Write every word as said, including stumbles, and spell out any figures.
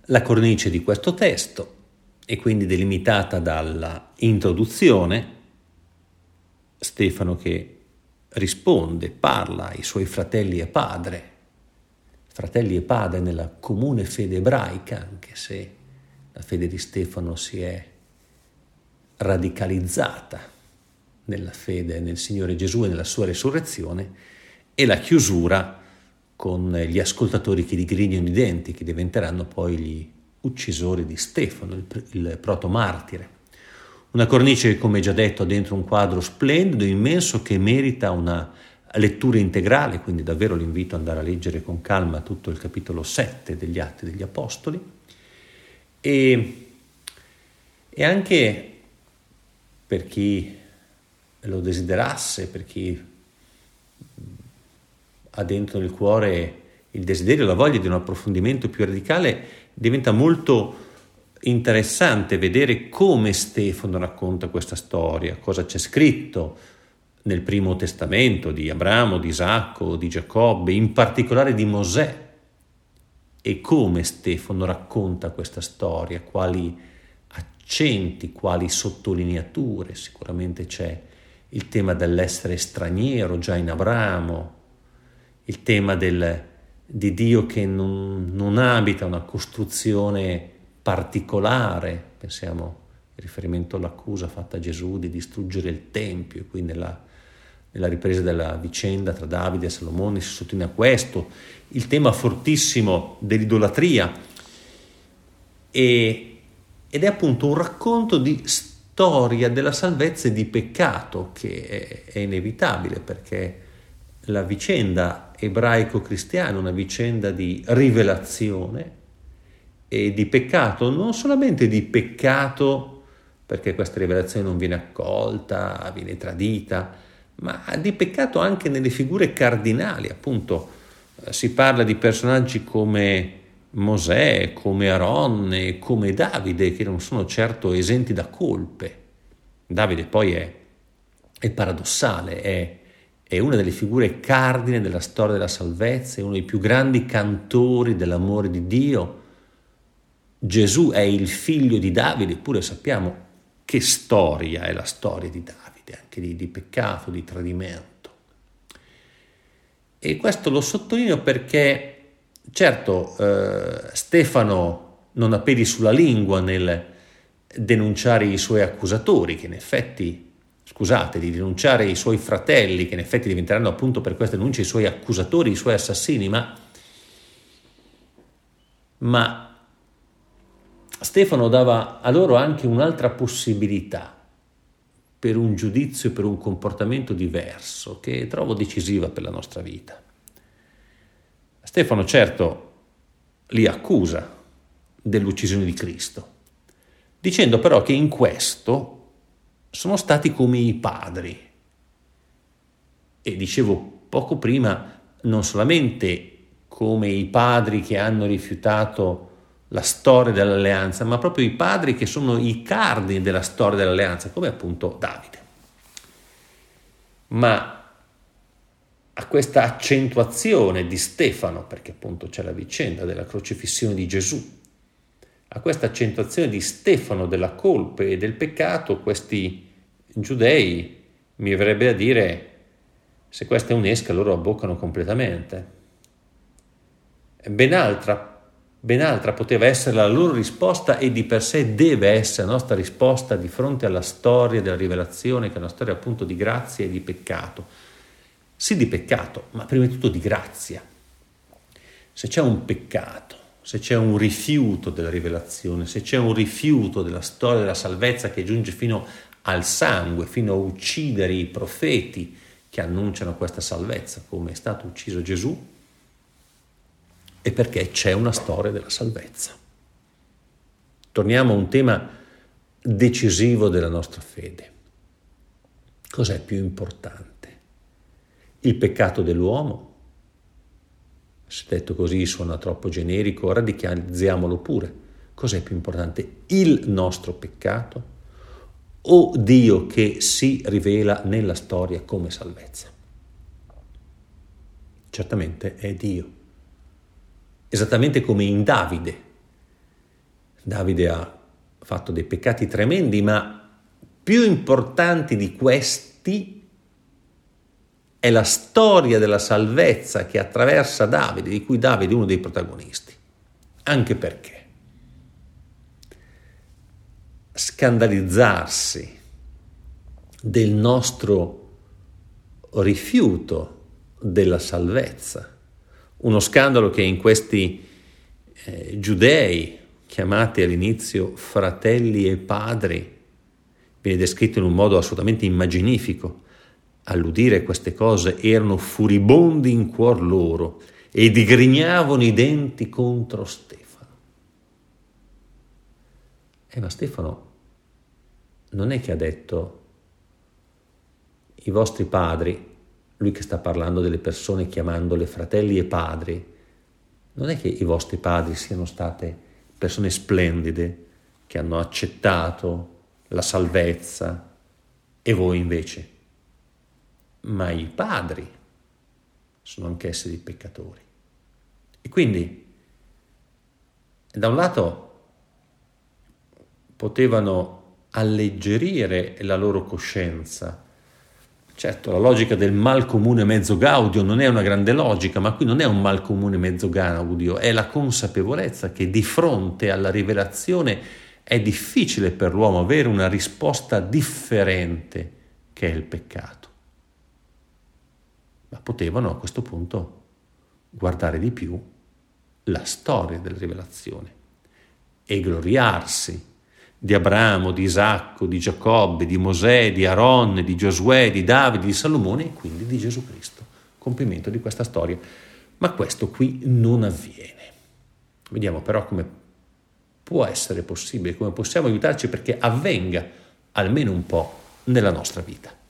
la cornice di questo testo è quindi delimitata dalla introduzione, Stefano che risponde, parla ai suoi fratelli e padre, fratelli e padre nella comune fede ebraica, anche se la fede di Stefano si è radicalizzata nella fede nel Signore Gesù e nella sua risurrezione, e la chiusura con gli ascoltatori che digrignano i denti, che diventeranno poi gli uccisori di Stefano, il, il protomartire. Una cornice che, come già detto, ha dentro un quadro splendido, immenso, che merita una lettura integrale, quindi davvero l'invito ad andare a leggere con calma tutto il capitolo sette degli Atti degli Apostoli, e, e anche per chi lo desiderasse, per chi ha dentro nel cuore il desiderio, la voglia di un approfondimento più radicale, diventa molto interessante vedere come Stefano racconta questa storia, cosa c'è scritto nel Primo Testamento di Abramo, di Isacco, di Giacobbe, in particolare di Mosè, e come Stefano racconta questa storia, quali accenti, quali sottolineature. Sicuramente c'è il tema dell'essere straniero già in Abramo, il tema del, di Dio che non, non abita una costruzione particolare. Pensiamo in riferimento all'accusa fatta a Gesù di distruggere il Tempio, e qui nella, nella ripresa della vicenda tra Davide e Salomone si sottolinea questo, il tema fortissimo dell'idolatria, e, ed è appunto un racconto di storia della salvezza e di peccato che è, è inevitabile, perché la vicenda ebraico-cristiana è una vicenda di rivelazione e di peccato, non solamente di peccato perché questa rivelazione non viene accolta, viene tradita, ma di peccato anche nelle figure cardinali. Appunto eh, si parla di personaggi come Mosè, come Aronne, come Davide, che non sono certo esenti da colpe. Davide poi è, è paradossale, è È una delle figure cardine della storia della salvezza, è uno dei più grandi cantori dell'amore di Dio. Gesù è il figlio di Davide, eppure sappiamo che storia è la storia di Davide, anche di, di peccato, di tradimento. E questo lo sottolineo perché, certo, eh, Stefano non ha peli sulla lingua nel denunciare i suoi accusatori, che in effetti scusate, di denunciare i suoi fratelli, che in effetti diventeranno appunto per questa denuncia i suoi accusatori, i suoi assassini, ma, ma Stefano dava a loro anche un'altra possibilità per un giudizio e per un comportamento diverso, che trovo decisiva per la nostra vita. Stefano certo li accusa dell'uccisione di Cristo, dicendo però che in questo sono stati come i padri. E dicevo poco prima, non solamente come i padri che hanno rifiutato la storia dell'alleanza, ma proprio i padri che sono i cardini della storia dell'alleanza, come appunto Davide. Ma a questa accentuazione di Stefano, perché appunto c'è la vicenda della crocifissione di Gesù, a questa accentuazione di Stefano della colpa e del peccato, questi giudei, mi verrebbe a dire, se questa è un'esca loro abboccano completamente. Ben altra, ben altra poteva essere la loro risposta, e di per sé deve essere la nostra risposta di fronte alla storia della rivelazione, che è una storia appunto di grazia e di peccato. Sì, di peccato, ma prima di tutto di grazia. Se c'è un peccato, se c'è un rifiuto della rivelazione, se c'è un rifiuto della storia della salvezza che giunge fino al sangue, fino a uccidere i profeti che annunciano questa salvezza, come è stato ucciso Gesù, è perché c'è una storia della salvezza. Torniamo a un tema decisivo della nostra fede. Cos'è più importante? Il peccato dell'uomo? Se detto così suona troppo generico, radicalizziamolo pure. Cos'è più importante? Il nostro peccato o Dio che si rivela nella storia come salvezza? Certamente è Dio. Esattamente come in Davide. Davide ha fatto dei peccati tremendi, ma più importanti di questi è la storia della salvezza che attraversa Davide, di cui Davide è uno dei protagonisti. Anche perché scandalizzarsi del nostro rifiuto della salvezza, uno scandalo che in questi eh, giudei, chiamati all'inizio fratelli e padri, viene descritto in un modo assolutamente immaginifico. All'udire queste cose erano furibondi in cuor loro e digrignavano i denti contro Stefano. Eh, ma Stefano non è che ha detto i vostri padri, lui che sta parlando delle persone chiamandole fratelli e padri, non è che i vostri padri siano state persone splendide che hanno accettato la salvezza e voi invece, ma i padri sono anch'essi dei peccatori. E quindi da un lato potevano alleggerire la loro coscienza. Certo, la logica del mal comune mezzo gaudio non è una grande logica, ma qui non è un mal comune mezzo gaudio, è la consapevolezza che di fronte alla rivelazione è difficile per l'uomo avere una risposta differente che è il peccato. Ma potevano a questo punto guardare di più la storia della rivelazione e gloriarsi di Abramo, di Isacco, di Giacobbe, di Mosè, di Aaron, di Giosuè, di Davide, di Salomone e quindi di Gesù Cristo. Compimento di questa storia. Ma questo qui non avviene. Vediamo però come può essere possibile, come possiamo aiutarci perché avvenga almeno un po' nella nostra vita.